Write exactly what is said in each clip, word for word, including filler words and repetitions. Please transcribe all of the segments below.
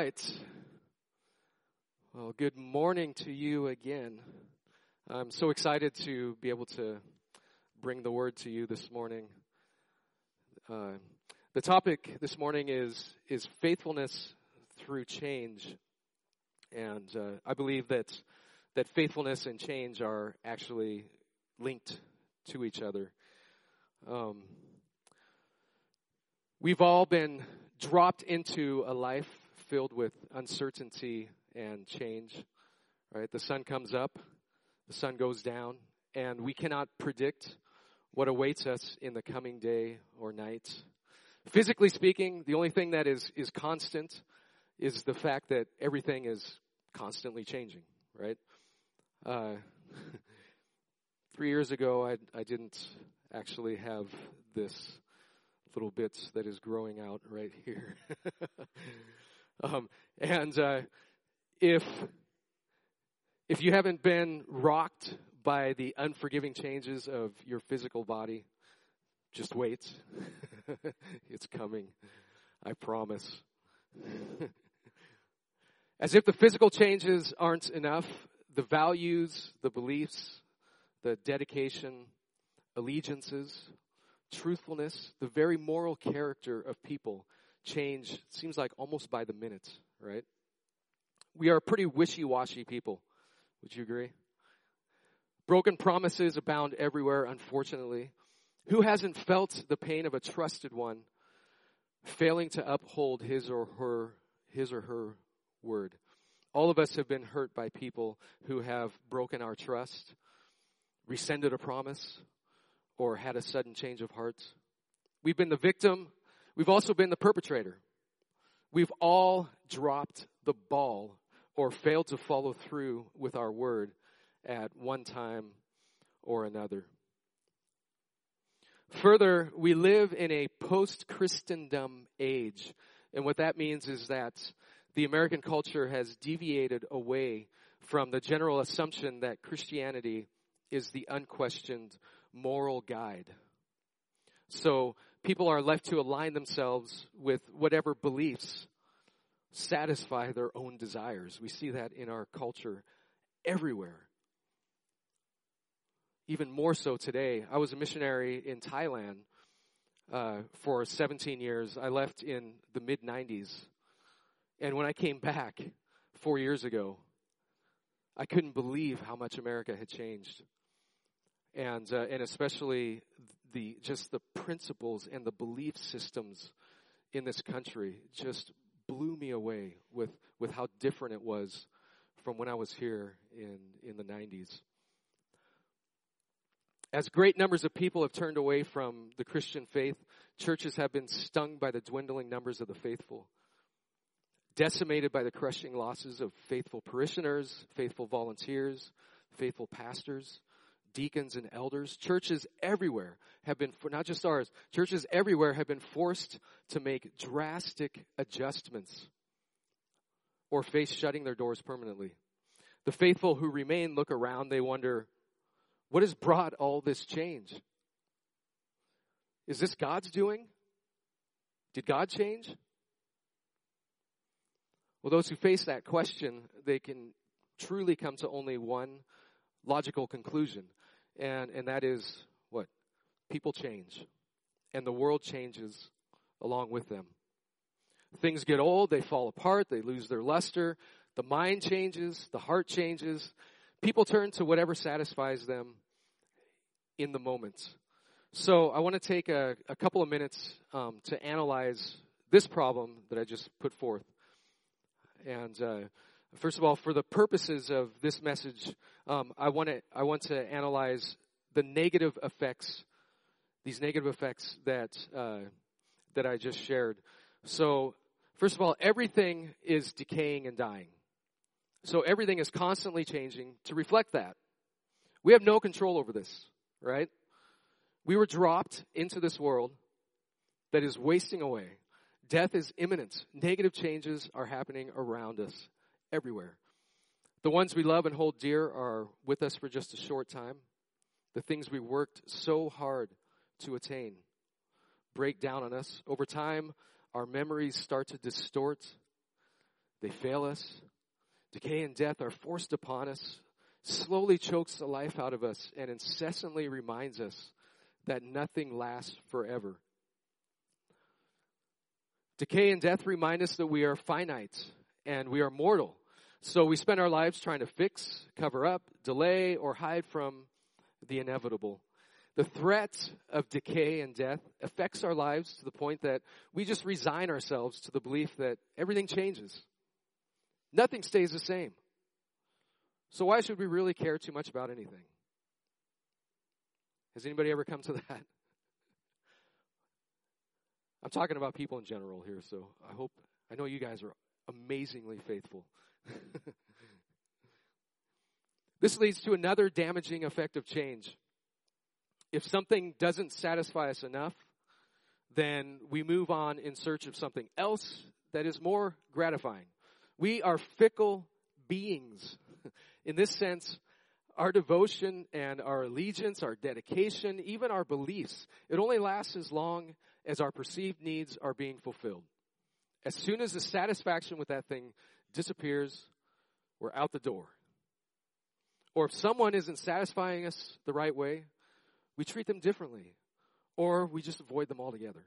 right. Well, good morning to you again. I'm so excited to be able to bring the word to you this morning. Uh, the topic this morning is is faithfulness through change, and uh, I believe that that faithfulness and change are actually linked to each other. Um, we've all been dropped into a life filled with uncertainty and change, right? The sun comes up, the sun goes down, and we cannot predict what awaits us in the coming day or night. Physically speaking, the only thing that is, is constant is the fact that everything is constantly changing, right? Uh, three years ago, I, I didn't actually have this little bit that is growing out right here. um, and uh, if if you haven't been rocked by the unforgiving changes of your physical body, just wait. It's coming. I promise. As if the physical changes aren't enough, the values, the beliefs, the dedication, allegiances, truthfulness, the very moral character of people change, it seems like almost by the minute, right? We are pretty wishy-washy people. Would you agree? Broken promises abound everywhere, unfortunately. Who hasn't felt the pain of a trusted one failing to uphold his or her his or her word? All of us have been hurt by people who have broken our trust, rescinded a promise, or had a sudden change of heart. We've been the victim. We've also been the perpetrator. We've all dropped the ball or failed to follow through with our word at one time or another. Further, we live in a post-Christendom age. And what that means is that the American culture has deviated away from the general assumption that Christianity is the unquestioned moral guide. So people are left to align themselves with whatever beliefs satisfy their own desires. We see that in our culture everywhere. Even more so today. I was a missionary in Thailand uh, for seventeen years. I left in the mid nineties. And when I came back four years ago, I couldn't believe how much America had changed. And uh, and especially the just the principles and the belief systems in this country just blew me away with, with how different it was from when I was here in, in the nineties. As great numbers of people have turned away from the Christian faith, churches have been stung by the dwindling numbers of the faithful, decimated by the crushing losses of faithful parishioners, faithful volunteers, faithful pastors, deacons and elders. Churches everywhere have been, not just ours, churches everywhere have been forced to make drastic adjustments or face shutting their doors permanently. The faithful who remain look around, they wonder, what has brought all this change? Is this God's doing? Did God change? Well, those who face that question, they can truly come to only one logical conclusion. And and that is what? People change. And the world changes along with them. Things get old, they fall apart, they lose their luster. The mind changes, the heart changes. People turn to whatever satisfies them in the moment. So I want to take a, a couple of minutes um, to analyze this problem that I just put forth. And uh, first of all, for the purposes of this message, um, I want to I want to analyze the negative effects, these negative effects that uh, that I just shared. So, first of all, everything is decaying and dying. So everything is constantly changing to reflect that. We have no control over this, right? We were dropped into this world that is wasting away. Death is imminent. Negative changes are happening around us everywhere. The ones we love and hold dear are with us for just a short time. The things we worked so hard to attain break down on us. Over time, our memories start to distort. They fail us. Decay and death are forced upon us, slowly chokes the life out of us, and incessantly reminds us that nothing lasts forever. Decay and death remind us that we are finite and we are mortal. So we spend our lives trying to fix, cover up, delay, or hide from the inevitable. The threat of decay and death affects our lives to the point that we just resign ourselves to the belief that everything changes. Nothing stays the same. So why should we really care too much about anything? Has anybody ever come to that? I'm talking about people in general here, so I hope, I know you guys are amazingly faithful. This leads to another damaging effect of change. If something doesn't satisfy us enough, then we move on in search of something else that is more gratifying. We are fickle beings. In this sense, our devotion and our allegiance, our dedication, even our beliefs, it only lasts as long as our perceived needs are being fulfilled. As soon as the satisfaction with that thing disappears, we're out the door. Or if someone isn't satisfying us the right way, we treat them differently, or we just avoid them altogether.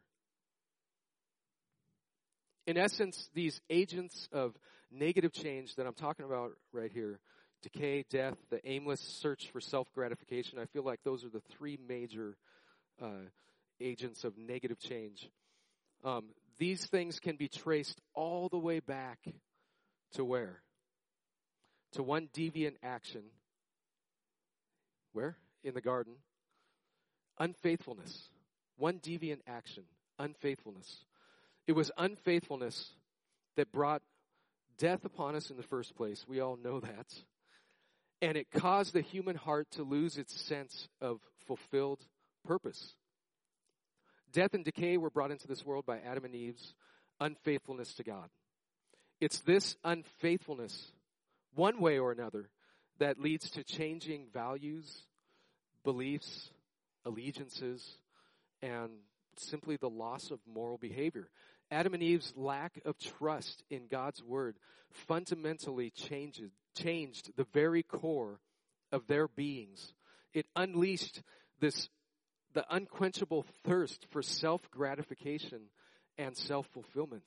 In essence, these agents of negative change that I'm talking about right here, decay, death, the aimless search for self-gratification, I feel like those are the three major uh, agents of negative change. Um, these things can be traced all the way back to where? To one deviant action. Where? In the garden. Unfaithfulness. One deviant action. Unfaithfulness. It was unfaithfulness that brought death upon us in the first place. We all know that. And it caused the human heart to lose its sense of fulfilled purpose. Death and decay were brought into this world by Adam and Eve's unfaithfulness to God. It's this unfaithfulness, one way or another, that leads to changing values, beliefs, allegiances, and simply the loss of moral behavior. Adam and Eve's lack of trust in God's word fundamentally changed, changed the very core of their beings. It unleashed this, the unquenchable thirst for self-gratification and self-fulfillment.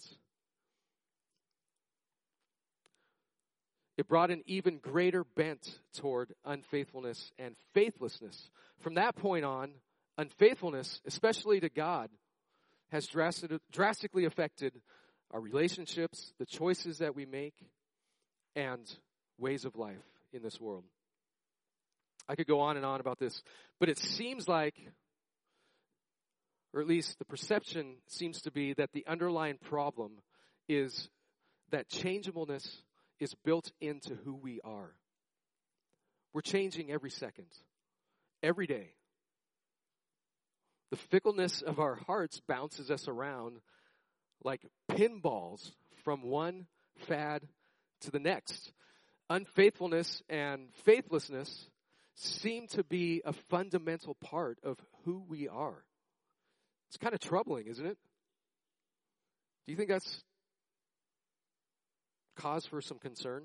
It brought an even greater bent toward unfaithfulness and faithlessness. From that point on, unfaithfulness, especially to God, has drastic, drastically affected our relationships, the choices that we make, and ways of life in this world. I could go on and on about this, but it seems like, or at least the perception seems to be, that the underlying problem is that changeableness is built into who we are. We're changing every second, every day. The fickleness of our hearts bounces us around like pinballs from one fad to the next. Unfaithfulness and faithlessness seem to be a fundamental part of who we are. It's kind of troubling, isn't it? Do you think that's cause for some concern?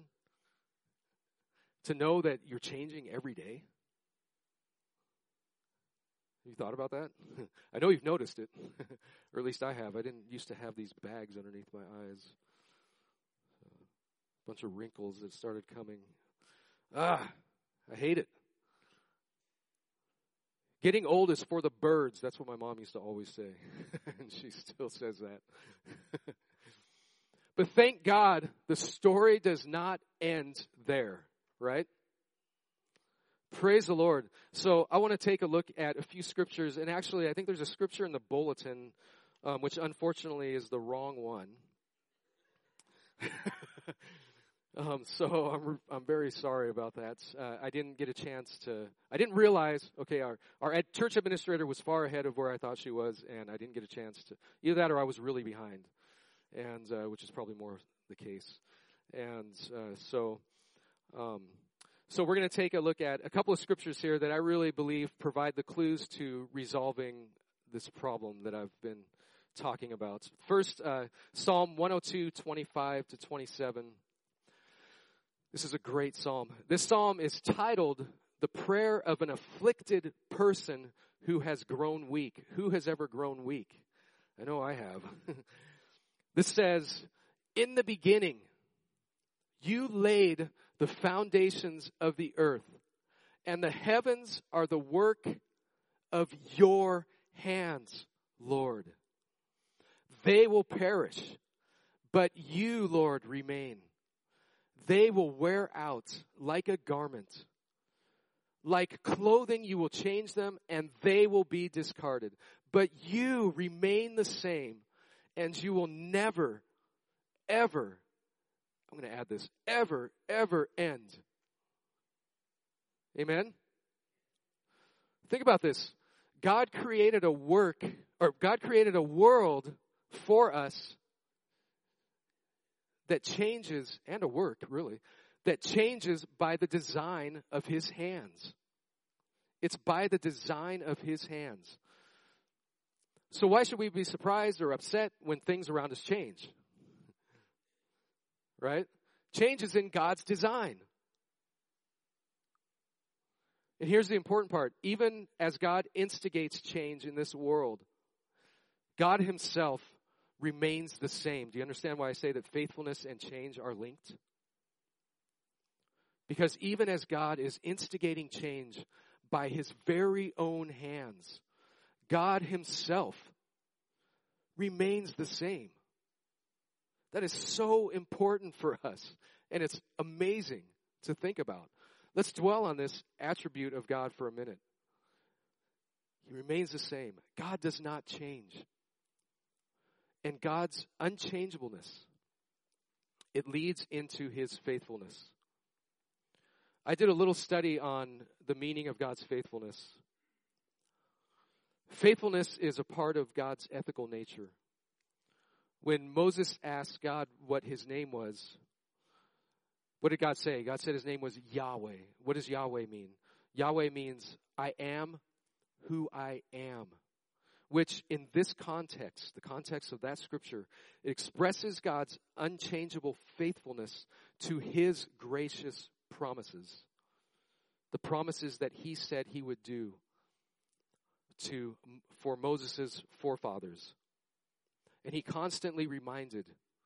To know that you're changing every day? Have you thought about that? I know you've noticed it, or at least I have. I didn't used to have these bags underneath my eyes. A bunch of wrinkles that started coming. Ah, I hate it. Getting old is for the birds. That's what my mom used to always say. And she still says that. But thank God, the story does not end there, right? Praise the Lord. So I want to take a look at a few scriptures. And actually, I think there's a scripture in the bulletin, um, which unfortunately is the wrong one. um, so I'm I'm very sorry about that. Uh, I didn't get a chance to, I didn't realize, okay, our, our ed, church administrator was far ahead of where I thought she was, and I didn't get a chance to, either that or I was really behind, and uh, which is probably more the case. And uh, so... Um, So we're going to take a look at a couple of scriptures here that I really believe provide the clues to resolving this problem that I've been talking about. First, uh, Psalm one oh two, twenty-five to twenty-seven. This is a great psalm. This psalm is titled, "The Prayer of an Afflicted Person Who Has Grown Weak." Who has ever grown weak? I know I have. This says, "In the beginning, you laid the foundations of the earth, and the heavens are the work of your hands, Lord. They will perish, but you, Lord, remain. They will wear out like a garment. Like clothing, you will change them, and they will be discarded. But you remain the same, and you will never, ever," I'm going to add this, "ever, ever end." Amen? Think about this. God created a work, or God created a world for us that changes, and a work, really, that changes by the design of His hands. It's by the design of His hands. So why should we be surprised or upset when things around us change? Right? Change is in God's design. And here's the important part. Even as God instigates change in this world, God Himself remains the same. Do you understand why I say that faithfulness and change are linked? Because even as God is instigating change by His very own hands, God Himself remains the same. That is so important for us, and it's amazing to think about. Let's dwell on this attribute of God for a minute. He remains the same. God does not change. And God's unchangeableness, it leads into His faithfulness. I did a little study on the meaning of God's faithfulness. Faithfulness is a part of God's ethical nature. When Moses asked God what His name was, what did God say? God said His name was Yahweh. What does Yahweh mean? Yahweh means, I am who I am. Which in this context, the context of that scripture, it expresses God's unchangeable faithfulness to His gracious promises. The promises that He said He would do to for Moses' forefathers. And He constantly reminded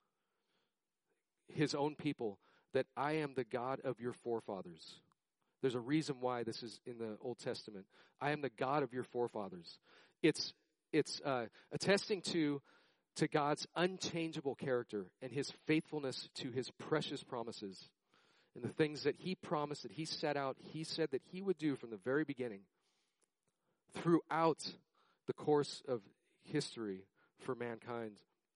His own people that I am the God of your forefathers. There's a reason why this is in the Old Testament. I am the God of your forefathers. It's it's uh, attesting to to God's unchangeable character and His faithfulness to His precious promises and the things that He promised, that He set out, He said that He would do from the very beginning throughout the course of history for mankind.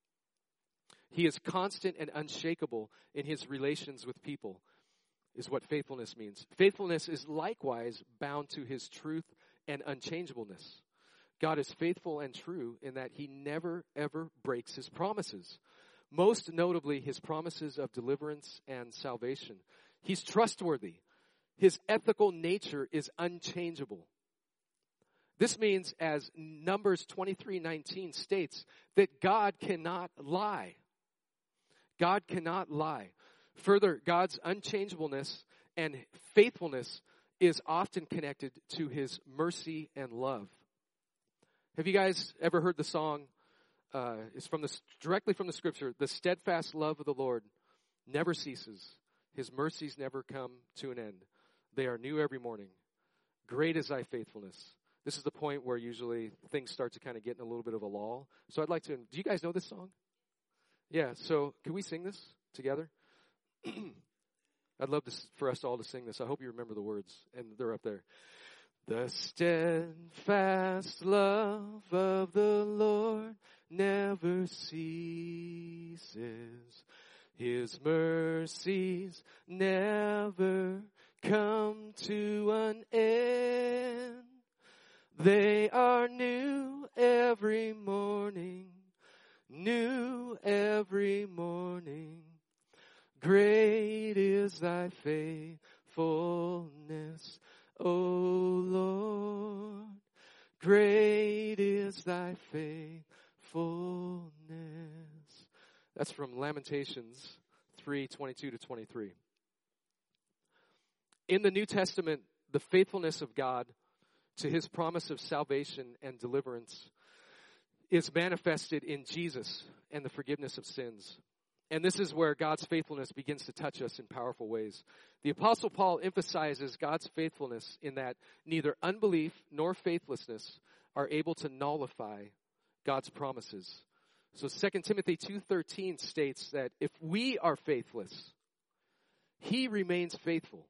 He is constant and unshakable in His relations with people, is what faithfulness means. Faithfulness is likewise bound to His truth and unchangeableness. God is faithful and true in that He never, ever breaks His promises. Most notably, His promises of deliverance and salvation. He's trustworthy. His ethical nature is unchangeable. This means, as Numbers twenty-three nineteen states, that God cannot lie. God cannot lie. Further, God's unchangeableness and faithfulness is often connected to His mercy and love. Have you guys ever heard the song? Uh, it's from the directly from the scripture. The steadfast love of the Lord never ceases. His mercies never come to an end. They are new every morning. Great is thy faithfulness. This is the point where usually things start to kind of get in a little bit of a lull. So I'd like to, do you guys know this song? Yeah, so can we sing this together? I'd love to, for us all to sing this. I hope you remember the words, and they're up there. The steadfast love of the Lord never ceases. His mercies never come to an end. They are new every morning, new every morning. Great is thy faithfulness, O Lord. Great is thy faithfulness. That's from Lamentations three twenty-two to twenty-three. In the New Testament, the faithfulness of God to his promise of salvation and deliverance is manifested in Jesus and the forgiveness of sins. And this is where God's faithfulness begins to touch us in powerful ways. The Apostle Paul emphasizes God's faithfulness in that neither unbelief nor faithlessness are able to nullify God's promises. So Second Timothy two thirteen states that if we are faithless, he remains faithful.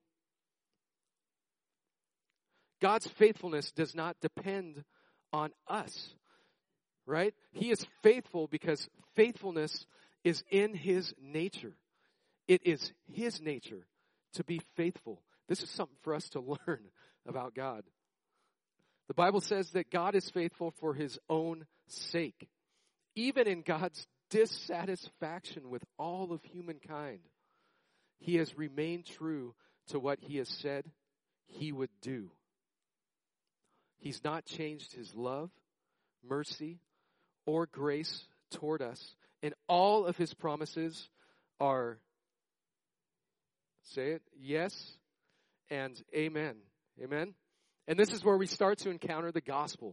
God's faithfulness does not depend on us, right? He is faithful because faithfulness is in his nature. It is his nature to be faithful. This is something for us to learn about God. The Bible says that God is faithful for his own sake. Even in God's dissatisfaction with all of humankind, he has remained true to what he has said he would do. He's not changed his love, mercy, or grace toward us. And all of his promises are, say it, yes and amen. Amen? And this is where we start to encounter the gospel.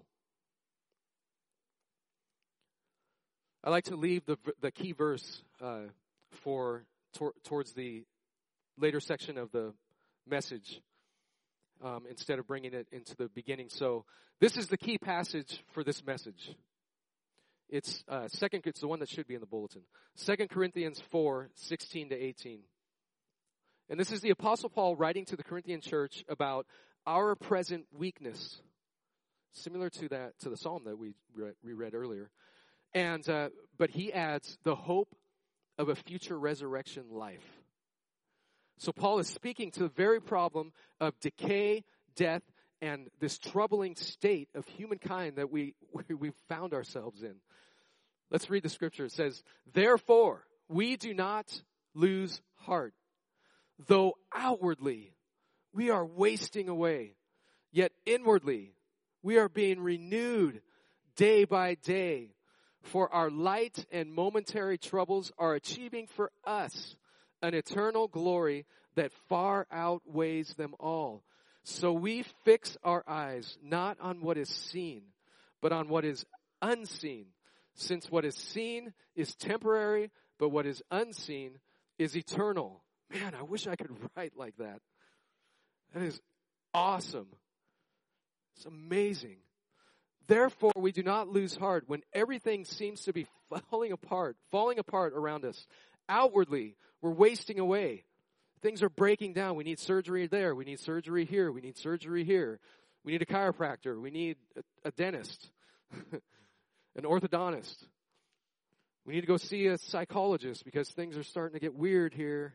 I like to leave the the key verse uh, for tor- towards the later section of the message um, instead of bringing it into the beginning. So this is the key passage for this message. It's uh, second. It's the one that should be in the bulletin. Second Corinthians four sixteen to eighteen, and this is the Apostle Paul writing to the Corinthian church about our present weakness, similar to that to the psalm that we read, we read earlier. And uh, but he adds the hope of a future resurrection life. So Paul is speaking to the very problem of decay, death, and this troubling state of humankind that we we've found ourselves in. Let's read the scripture. It says, "Therefore, we do not lose heart, though outwardly we are wasting away, yet inwardly we are being renewed day by day. For our light and momentary troubles are achieving for us an eternal glory that far outweighs them all. So we fix our eyes not on what is seen, but on what is unseen. Since what is seen is temporary, but what is unseen is eternal." Man, I wish I could write like that. That is awesome. It's amazing. "Therefore, we do not lose heart when everything seems to be falling apart, falling apart around us. Outwardly, we're wasting away. Things are breaking down. We need surgery there. We need surgery here. We need surgery here. We need a chiropractor. We need a, a dentist, an orthodontist. We need to go see a psychologist because things are starting to get weird here."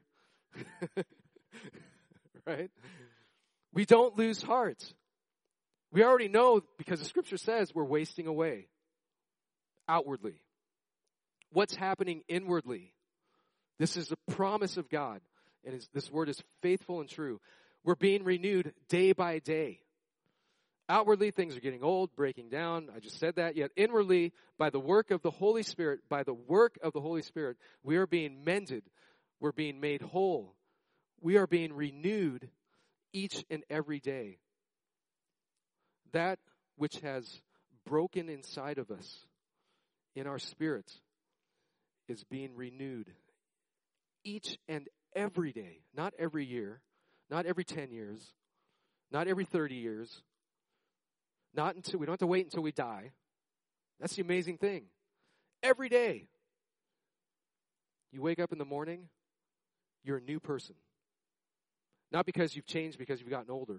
Right? We don't lose heart. We already know, because the scripture says we're wasting away outwardly. What's happening inwardly? This is the promise of God, and it's, this word is faithful and true. We're being renewed day by day. Outwardly, things are getting old, breaking down. I just said that. Yet inwardly, by the work of the Holy Spirit, by the work of the Holy Spirit, we are being mended. We're being made whole. We are being renewed each and every day. That which has broken inside of us, in our spirit, is being renewed each and every day. Not every year, not every ten years, not every thirty years, not until, we don't have to wait until we die. That's the amazing thing. Every day, you wake up in the morning, you're a new person. Not because you've changed because you've gotten older.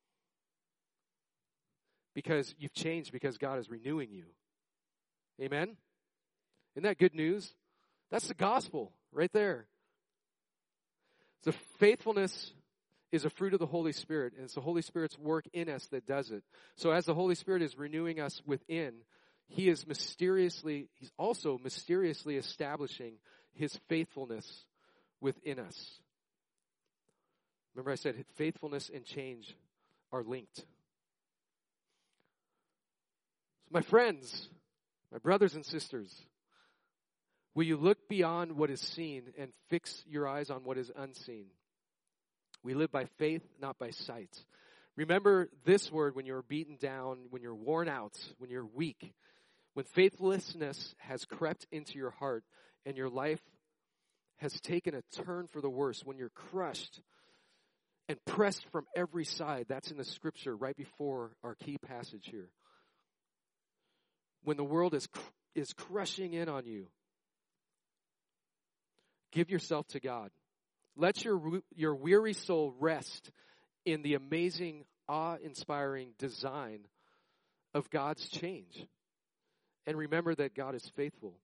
Because you've changed because God is renewing you. Amen? Isn't that good news? That's the gospel right there. The faithfulness is a fruit of the Holy Spirit, and it's the Holy Spirit's work in us that does it. So as the Holy Spirit is renewing us within, He is mysteriously, He's also mysteriously establishing His faithfulness within us. Remember I said faithfulness and change are linked. My friends, My brothers and sisters, will you look beyond what is seen and fix your eyes on what is unseen? We live by faith, not by sight. Remember this word when you're beaten down, when you're worn out, when you're weak, when faithlessness has crept into your heart and your life has taken a turn for the worse, when you're crushed and pressed from every side. That's in the scripture right before our key passage here. When the world is is crushing in on you, give yourself to God. Let your your weary soul rest in the amazing, awe-inspiring design of God's change. And remember that God is faithful.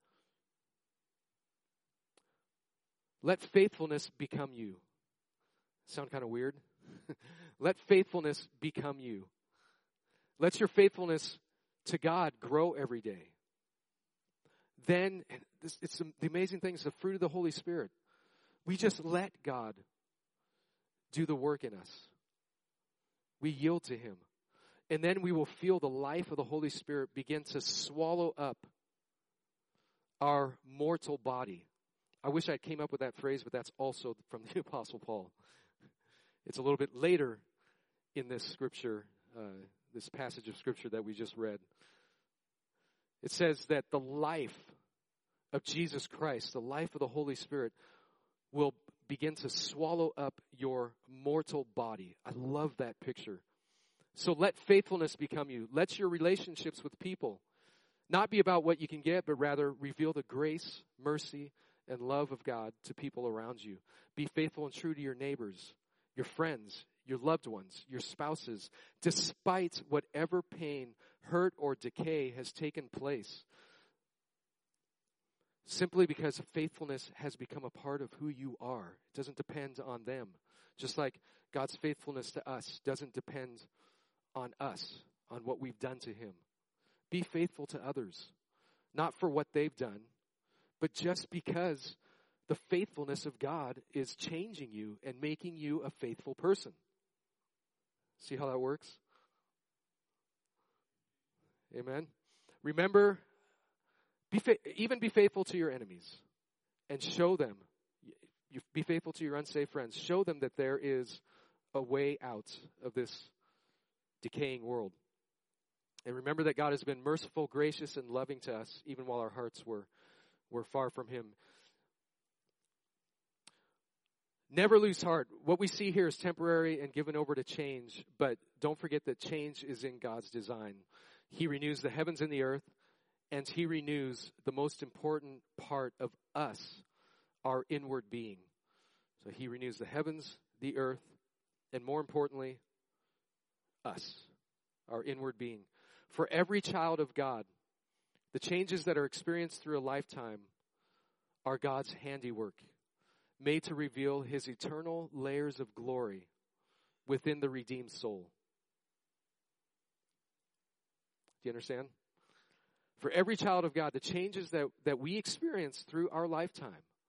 Let faithfulness become you. Sound kind of weird? Let faithfulness become you. Let your faithfulness to God grow every day. Then, this, it's the amazing thing is the fruit of the Holy Spirit. We just let God do the work in us. We yield to Him. And then we will feel the life of the Holy Spirit begin to swallow up our mortal body. I wish I came up with that phrase, but that's also from the Apostle Paul. It's a little bit later in this scripture, uh, this passage of scripture that we just read. It says that the life of Jesus Christ, the life of the Holy Spirit, will begin to swallow up your mortal body. I love that picture. So let faithfulness become you. Let your relationships with people not be about what you can get, but rather reveal the grace, mercy, and love of God to people around you. Be faithful and true to your neighbors, your friends, your loved ones, your spouses, despite whatever pain, hurt, or decay has taken place. Simply because faithfulness has become a part of who you are. It doesn't depend on them. Just like God's faithfulness to us doesn't depend on us, on what we've done to Him. Be faithful to others, not for what they've done, but just because the faithfulness of God is changing you and making you a faithful person. See how that works? Amen. Remember, be fa- even be faithful to your enemies and show them. You be faithful to your unsafe friends. Show them that there is a way out of this decaying world. And remember that God has been merciful, gracious, and loving to us, even while our hearts were, were far from Him. Never lose heart. What we see here is temporary and given over to change, but don't forget that change is in God's design. He renews the heavens and the earth, and He renews the most important part of us, our inward being. So He renews the heavens, the earth, and more importantly, us, our inward being. For every child of God, the changes that are experienced through a lifetime are God's handiwork, made to reveal His eternal layers of glory within the redeemed soul. Do you understand? For every child of God, the changes that, that we experience through our lifetime,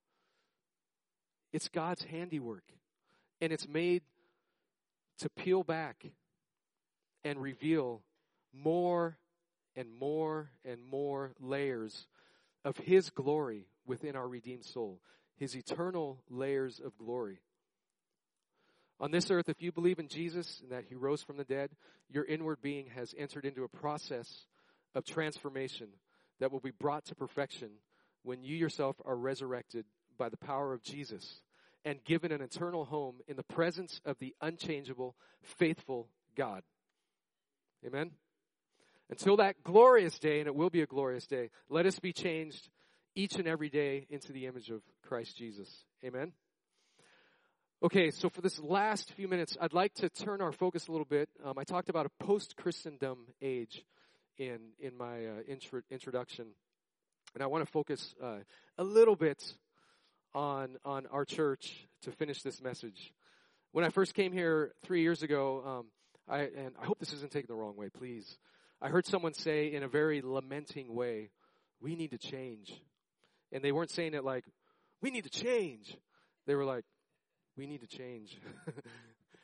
it's God's handiwork. And it's made to peel back and reveal more and more and more layers of His glory within our redeemed soul. His eternal layers of glory. On this earth, if you believe in Jesus and that He rose from the dead, your inward being has entered into a process of transformation that will be brought to perfection when you yourself are resurrected by the power of Jesus and given an eternal home in the presence of the unchangeable, faithful God. Amen? Until that glorious day, and it will be a glorious day, let us be changed each and every day into the image of Christ Jesus. Amen? Okay, so for this last few minutes, I'd like to turn our focus a little bit. Um, I talked about a post-Christendom age in in my uh, intro, introduction, and I want to focus uh, a little bit on on our church to finish this message. When I first came here three years ago, um, I and I hope this isn't taken the wrong way, please. I heard someone say in a very lamenting way, "We need to change," and they weren't saying it like, "We need to change." They were like, "We need to change."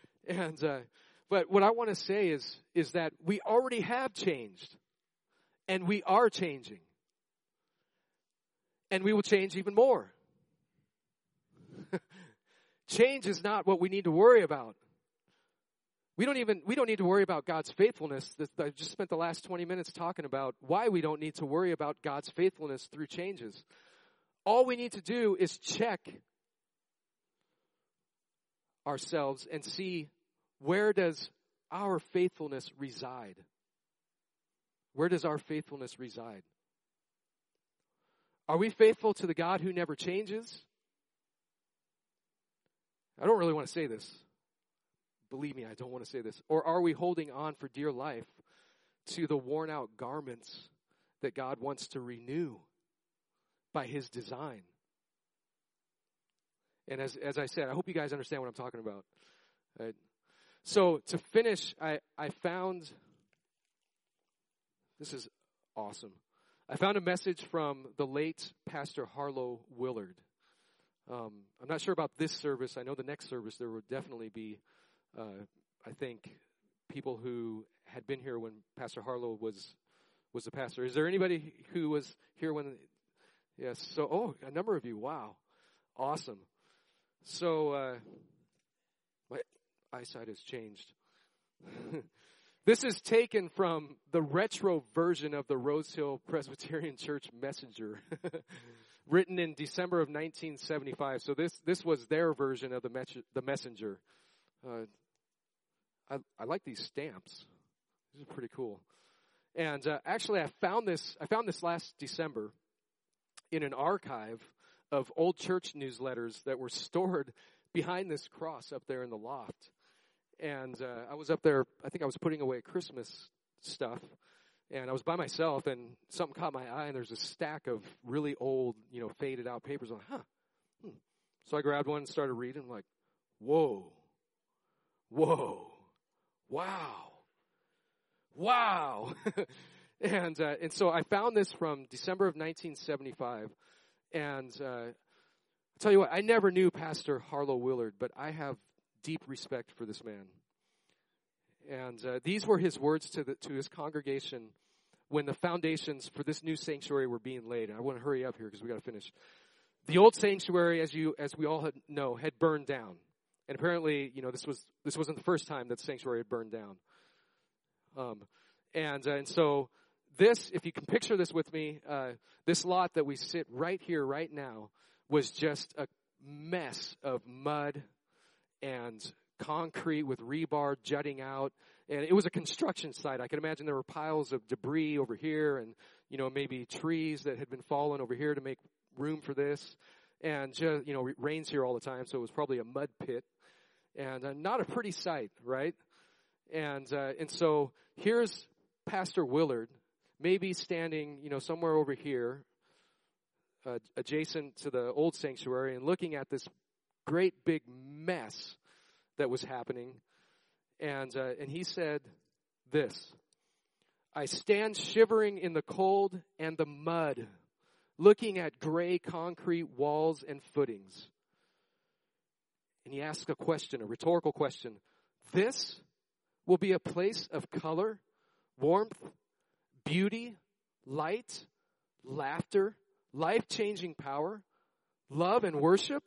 and uh, but what I want to say is is that we already have changed, And we are changing. And we will change even more. Change is not what we need to worry about. We don't even, we don't need to worry about God's faithfulness. I just spent the last twenty minutes talking about why we don't need to worry about God's faithfulness through changes. All we need to do is check ourselves and see, where does our faithfulness reside? Where does our faithfulness reside? Are we faithful to the God who never changes? I don't really want to say this. Believe me, I don't want to say this. Or are we holding on for dear life to the worn out garments that God wants to renew by his design? And as as I said, I hope you guys understand what I'm talking about. Right? So to finish, I, I found, this is awesome. I found a message from the late Pastor Harlow Willard. Um, I'm not sure about this service. I know the next service there would definitely be, uh, I think, people who had been here when Pastor Harlow was was the pastor. Is there anybody who was here when? Yes. So, oh, a number of you. Wow, awesome. So, uh, my eyesight has changed. This is taken from the retro version of the Rose Hill Presbyterian Church Messenger, written in December of nineteen seventy-five. So this this was their version of the mes- the Messenger. Uh, I I like these stamps. These are pretty cool. And uh, actually, I found this I found this last December in an archive of old church newsletters that were stored behind this cross up there in the loft. And uh, I was up there, I think I was putting away Christmas stuff, and I was by myself, and something caught my eye, and there's a stack of really old, you know, faded out papers. I'm like, huh. Hmm. So I grabbed one and started reading. I'm like, whoa, whoa, wow, wow. and uh, and so I found this from December of nineteen seventy-five, and uh, I'll tell you what, I never knew Pastor Harlow Willard, but I have deep respect for this man. And uh, these were his words to the to his congregation when the foundations for this new sanctuary were being laid. And I want to hurry up here because we got to finish. The old sanctuary, as you as we all had, know, had burned down. And apparently, you know, this was this wasn't the first time that the sanctuary had burned down. Um, and uh, and so this, if you can picture this with me, uh, this lot that we sit right here, right now, was just a mess of mud and concrete with rebar jutting out. And it was a construction site. I can imagine there were piles of debris over here and, you know, maybe trees that had been fallen over here to make room for this. And, just, you know, it rains here all the time, so it was probably a mud pit. And uh, not a pretty sight, right? And uh, and so here's Pastor Willard, maybe standing, you know, somewhere over here, uh, adjacent to the old sanctuary, and looking at this great big mess that was happening. And uh, and he said this: I stand shivering in the cold and the mud, looking at gray concrete walls and footings. And he asked a question, a rhetorical question. This will be a place of color, warmth, beauty, light, laughter, life-changing power, love and worship?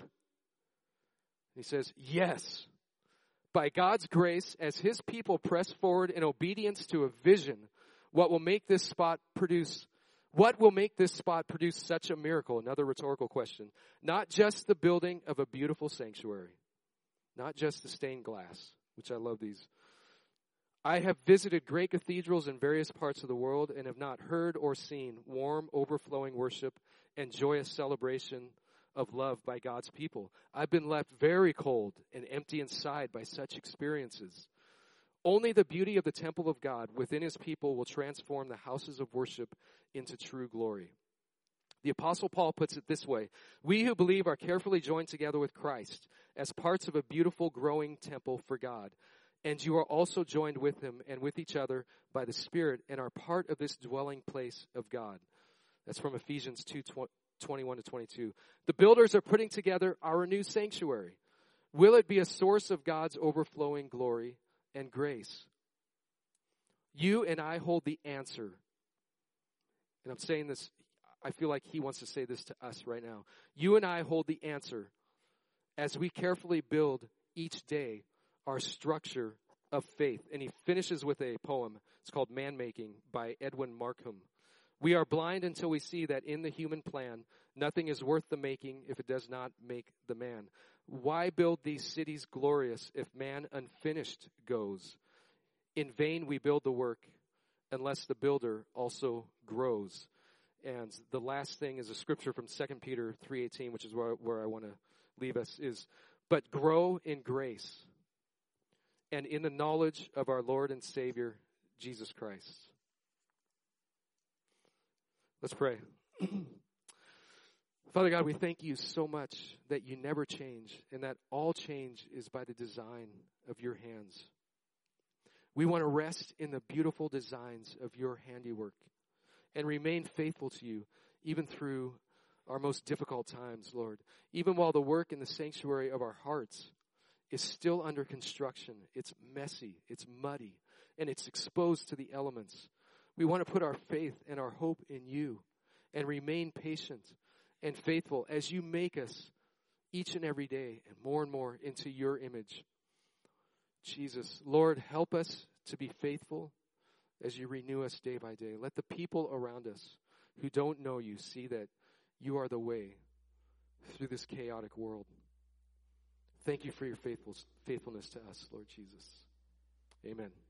He says, yes. By God's grace, as his people press forward in obedience to a vision, what will make this spot produce, what will make this spot produce such a miracle? Another rhetorical question. Not just the building of a beautiful sanctuary, not just the stained glass, which I love these. I have visited great cathedrals in various parts of the world and have not heard or seen warm, overflowing worship and joyous celebration of love by God's people. I've been left very cold and empty inside by such experiences. Only the beauty of the temple of God within his people will transform the houses of worship into true glory. The Apostle Paul puts it this way: we who believe are carefully joined together with Christ as parts of a beautiful growing temple for God. And you are also joined with him and with each other by the Spirit and are part of this dwelling place of God. That's from Ephesians two, twenty-one to twenty-two. The builders are putting together our new sanctuary. Will it be a source of God's overflowing glory and grace? You and I hold the answer And I'm saying this, I feel like he wants to say this to us right now. You and I hold the answer as we carefully build each day our structure of faith. And he finishes with a poem. It's called Man Making by Edwin Markham. We are blind until we see that in the human plan, nothing is worth the making if it does not make the man. Why build these cities glorious if man unfinished goes? In vain we build the work unless the builder also grows. And the last thing is a scripture from Second Peter three eighteen, which is where, where I want to leave us, is, but grow in grace and in the knowledge of our Lord and Savior, Jesus Christ. Let's pray. Father God, we thank you so much that you never change and that all change is by the design of your hands. We want to rest in the beautiful designs of your handiwork and remain faithful to you even through our most difficult times, Lord. Even while the work in the sanctuary of our hearts is still under construction, it's messy, it's muddy, and it's exposed to the elements. We want to put our faith and our hope in you and remain patient and faithful as you make us each and every day and more and more into your image. Jesus, Lord, help us to be faithful as you renew us day by day. Let the people around us who don't know you see that you are the way through this chaotic world. Thank you for your faithful, faithfulness to us, Lord Jesus. Amen.